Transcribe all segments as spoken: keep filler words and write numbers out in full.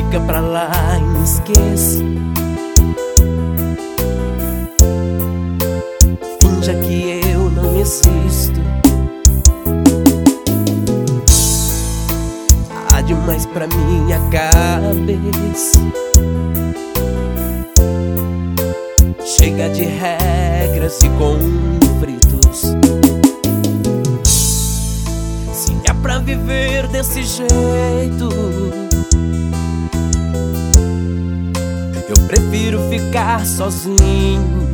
Fica pra lá e me esqueça. Finja que eu não existo. Há demais pra minha cabeça. Chega de regras e conflitos. Se é pra viver desse jeito, eu prefiro ficar sozinho.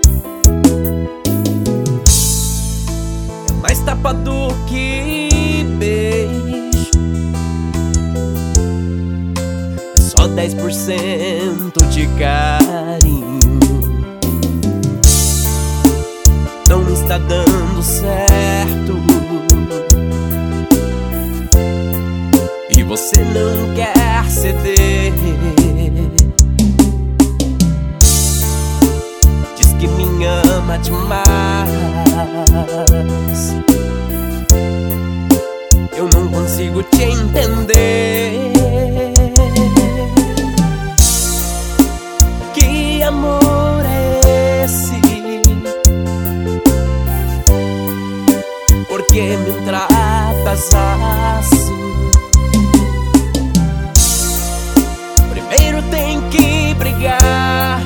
É mais tapa do que beijo. É só dez por cento de carinho. Não está dando certo e você não quer ceder. Diz que me ama demais. Eu não consigo te entender. Que amor é esse? Por que me tratas assim? Primeiro tem que brigar,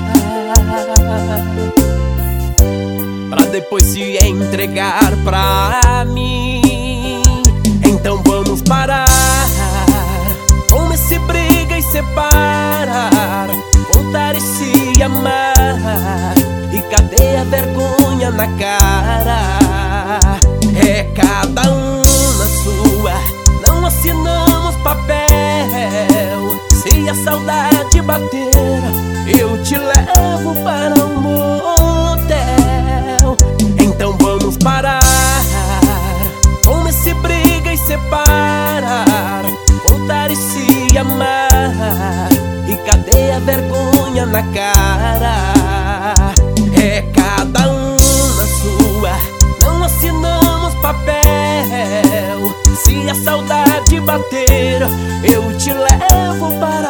pra depois se entregar pra mim. Então vamos parar com esse briga e separar, voltar e se amar. E cadê a vergonha na cara? É cada um na sua, não assinamos papel. Se a saudade bater, eu te levo para um motel. Então vamos parar com esse briga e separar, voltar e se amar. E cadê a vergonha na cara? É cada um na sua, não assinamos papel. Se a saudade bater, eu te levo para